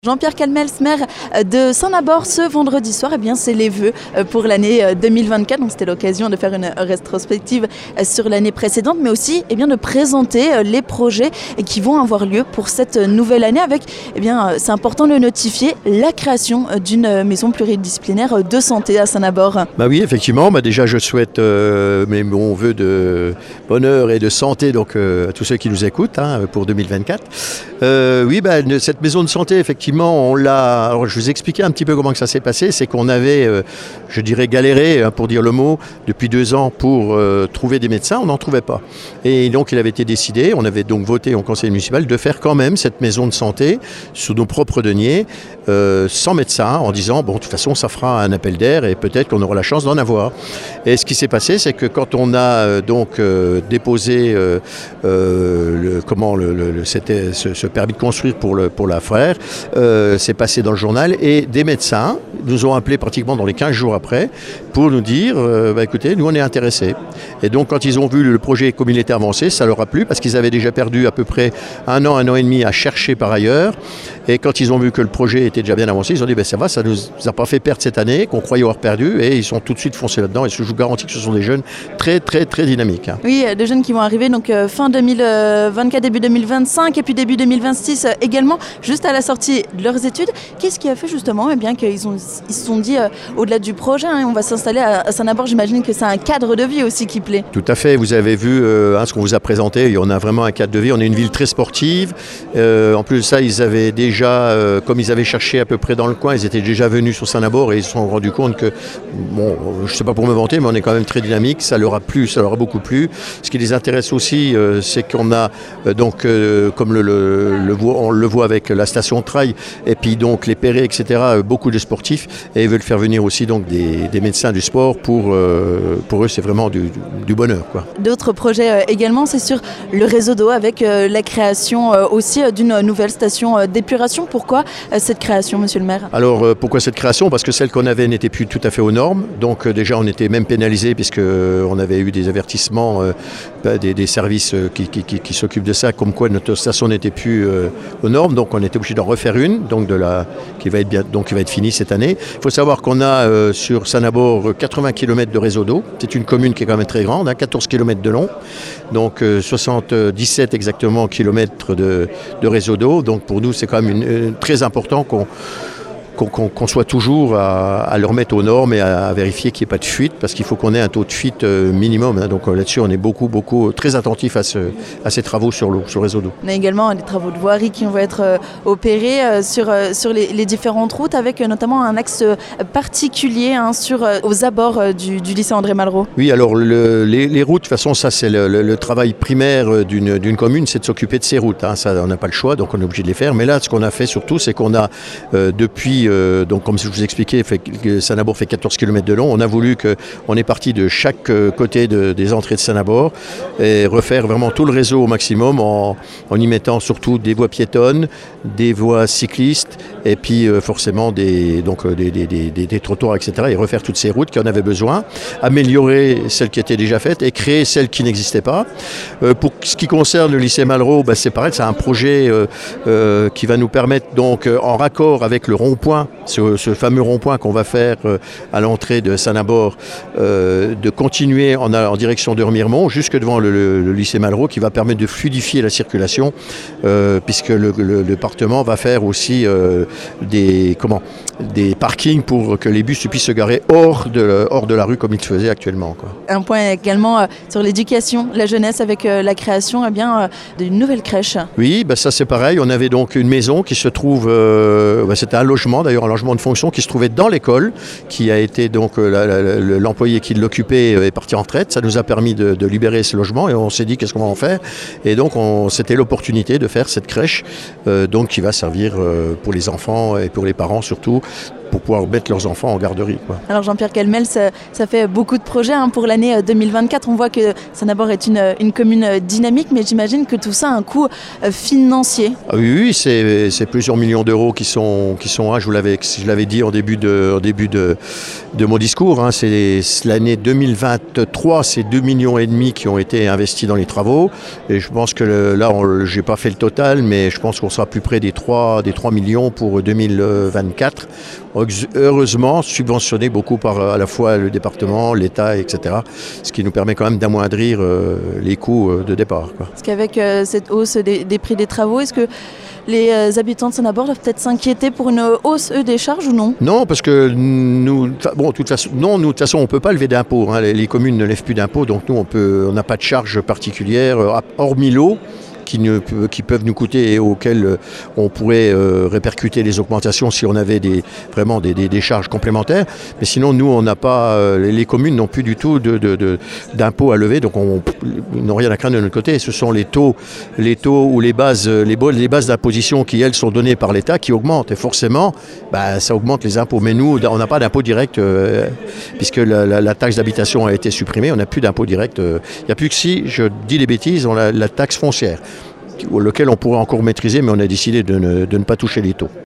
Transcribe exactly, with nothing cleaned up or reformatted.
Jean-Pierre Calmels, maire de Saint-Nabord, ce vendredi soir, eh bien, c'est les vœux pour l'année deux mille vingt-quatre. Donc, c'était l'occasion de faire une rétrospective sur l'année précédente, mais aussi eh bien, de présenter les projets qui vont avoir lieu pour cette nouvelle année avec, eh bien, c'est important de le notifier, la création d'une maison pluridisciplinaire de santé à Saint-Nabord. Bah oui, effectivement. Bah déjà, je souhaite euh, mes bons vœux de bonheur et de santé donc, euh, à tous ceux qui nous écoutent hein, pour deux mille vingt-quatre. Euh, oui, bah, cette maison de santé, effectivement, on l'a. Alors, je vous expliquais un petit peu comment que ça s'est passé. C'est qu'on avait, euh, je dirais, galéré, hein, pour dire le mot, depuis deux ans pour euh, trouver des médecins. On n'en trouvait pas. Et donc, il avait été décidé, on avait donc voté au conseil municipal de faire quand même cette maison de santé sous nos propres deniers, euh, sans médecin, en disant, bon, de toute façon, ça fera un appel d'air et peut-être qu'on aura la chance d'en avoir. Et ce qui s'est passé, c'est que quand on a euh, donc euh, déposé euh, euh, le, comment le, le, le c'était ce, ce permis de construire pour le pour la frère, euh, c'est passé dans le journal et des médecins nous ont appelés pratiquement dans les quinze jours après pour nous dire, euh, bah, écoutez, nous on est intéressés. Et donc quand ils ont vu le projet comme il était avancé, ça leur a plu parce qu'ils avaient déjà perdu à peu près un an, un an et demi à chercher par ailleurs. Et quand ils ont vu que le projet était déjà bien avancé, ils ont dit, ben ça va, ça ne nous a pas fait perdre cette année, qu'on croyait avoir perdu, et ils sont tout de suite foncés là-dedans. Et je vous garantis que ce sont des jeunes très, très, très dynamiques. Hein. Oui, des jeunes qui vont arriver donc euh, fin deux mille vingt-quatre, début deux mille vingt-cinq, et puis début deux mille vingt-six euh, également, juste à la sortie de leurs études. Qu'est-ce qui a fait justement eh bien, qu'ils ont, ils se sont dit, euh, au-delà du projet, hein, on va s'installer à, à Saint-Nabord, j'imagine que c'est un cadre de vie aussi qui plaît. Tout à fait, vous avez vu euh, hein, ce qu'on vous a présenté, on a vraiment un cadre de vie, on est une ville très sportive. Euh, en plus de ça, ils avaient déjà... Euh, comme ils avaient cherché à peu près dans le coin, ils étaient déjà venus sur Saint-Nabord et ils se sont rendus compte que, bon, je ne sais pas pour me vanter, mais on est quand même très dynamique, ça leur a plu, ça leur a beaucoup plu. Ce qui les intéresse aussi, euh, c'est qu'on a, euh, donc, euh, comme le, le, le voit, on le voit avec la station de trail, et puis donc les Perrets, et cetera, euh, beaucoup de sportifs, et ils veulent faire venir aussi donc, des, des médecins du sport. Pour, euh, pour eux, c'est vraiment du, du bonheur, quoi. D'autres projets euh, également, c'est sur le réseau d'eau, avec euh, la création euh, aussi euh, d'une nouvelle station euh, d'épuration. Pourquoi cette création, monsieur le maire? Alors, euh, pourquoi cette création? Parce que celle qu'on avait n'était plus tout à fait aux normes. Donc, euh, déjà, on était même pénalisé puisqu'on euh, avait eu des avertissements euh, des, des services euh, qui, qui, qui, qui s'occupent de ça, comme quoi notre station n'était plus euh, aux normes. Donc, on était obligé d'en refaire une, donc de la, qui va être bien, donc qui va être finie cette année. Il faut savoir qu'on a euh, sur Saint-Nabord quatre-vingts kilomètres de réseau d'eau. C'est une commune qui est quand même très grande, hein, quatorze kilomètres de long, donc euh, soixante-dix-sept exactement kilomètres de, de réseau d'eau. Donc, pour nous, c'est quand même une, une, très important qu'on Qu'on, qu'on soit toujours à, à le remettre aux normes et à, à vérifier qu'il n'y ait pas de fuite, parce qu'il faut qu'on ait un taux de fuite euh, minimum. Hein. Donc euh, là-dessus, on est beaucoup, beaucoup très attentif à, ce, à ces travaux sur l'eau, sur le réseau d'eau. On a également des travaux de voirie qui vont être euh, opérés euh, sur, euh, sur les, les différentes routes, avec euh, notamment un axe euh, particulier hein, sur, euh, aux abords euh, du, du lycée André Malraux. Oui, alors le, les, les routes, de toute façon, ça c'est le, le, le travail primaire d'une, d'une commune, c'est de s'occuper de ces routes. Hein. Ça, on n'a pas le choix, donc on est obligé de les faire. Mais là, ce qu'on a fait surtout, c'est qu'on a euh, depuis Euh, donc comme je vous expliquais, Saint-Nabord fait quatorze kilomètres de long. On a voulu qu'on est parti de chaque côté de, des entrées de Saint-Nabord et refaire vraiment tout le réseau au maximum en, en y mettant surtout des voies piétonnes, des voies cyclistes et puis euh, forcément des, donc, des, des, des, des, des trottoirs, et cetera. Et refaire toutes ces routes qui en avaient besoin, améliorer celles qui étaient déjà faites et créer celles qui n'existaient pas. Euh, pour ce qui concerne le lycée Malraux, bah, c'est pareil, c'est un projet euh, euh, qui va nous permettre donc euh, en raccord avec le rond-point, ce, ce fameux rond-point qu'on va faire euh, à l'entrée de Saint-Nabord, euh, de continuer en, en direction de Remiremont jusque devant le, le, le lycée Malraux, qui va permettre de fluidifier la circulation, euh, puisque le, le, le département va faire aussi euh, des, comment, des parkings pour que les bus puissent se garer hors de, hors de la rue comme ils le faisaient actuellement, quoi. Un point également euh, sur l'éducation, la jeunesse, avec euh, la création eh bien, euh, d'une nouvelle crèche. Oui, bah ça c'est pareil. On avait donc une maison qui se trouve, euh, bah c'était un logement d'ailleurs, un logement de fonction qui se trouvait dans l'école, qui a été donc euh, la, la, l'employé qui l'occupait est parti en retraite. Ça nous a permis de, de libérer ce logement et on s'est dit qu'est-ce qu'on va en faire. Et donc on, c'était l'opportunité de faire cette crèche, euh, donc qui va servir euh, pour les enfants et pour les parents surtout, pour pouvoir mettre leurs enfants en garderie, quoi. Alors Jean-Pierre Kelmel, ça, ça fait beaucoup de projets hein, pour l'année deux mille vingt-quatre. On voit que Saint-Nabord est une, une commune dynamique, mais j'imagine que tout ça a un coût financier. Ah oui, oui, c'est, c'est plusieurs millions d'euros qui sont, qui sont là. Je vous l'avais, je l'avais dit en début de, en début de, de mon discours. Hein, c'est l'année deux mille vingt-trois, c'est deux millions et demi qui ont été investis dans les travaux. Et je pense que le, là, je n'ai pas fait le total, mais je pense qu'on sera plus près des trois, des trois millions pour deux mille vingt-quatre. Heureusement, subventionné beaucoup par à la fois le département, l'État, et cetera. Ce qui nous permet quand même d'amoindrir euh, les coûts de départ, quoi. Parce qu'avec euh, cette hausse des, des prix des travaux, est-ce que les euh, habitants de Saint-Nabord doivent peut-être s'inquiéter pour une hausse eux, des charges ou non? Non, parce que nous, bon, de toute façon, non, nous, de toute façon, on ne peut pas lever d'impôts. Hein. Les, les communes ne lèvent plus d'impôts, donc nous, on peut, on n'a pas de charges particulières, hormis l'eau. Qui, ne, qui peuvent nous coûter et auxquels on pourrait euh, répercuter les augmentations si on avait des, vraiment des, des, des charges complémentaires. Mais sinon, nous, on n'a pas, euh, les communes n'ont plus du tout de, de, de, d'impôts à lever, donc on, ils n'ont rien à craindre de notre côté. Ce sont les taux, les taux ou les bases, les, les bases d'imposition qui, elles, sont données par l'État qui augmentent. Et forcément, bah, ça augmente les impôts. Mais nous, on n'a pas d'impôt direct euh, puisque la, la, la taxe d'habitation a été supprimée. On n'a plus d'impôt direct. Il euh, n'y a plus que si, je dis des bêtises, on a la taxe foncière, lequel on pourrait encore maîtriser, mais on a décidé de ne, de ne pas toucher les taux.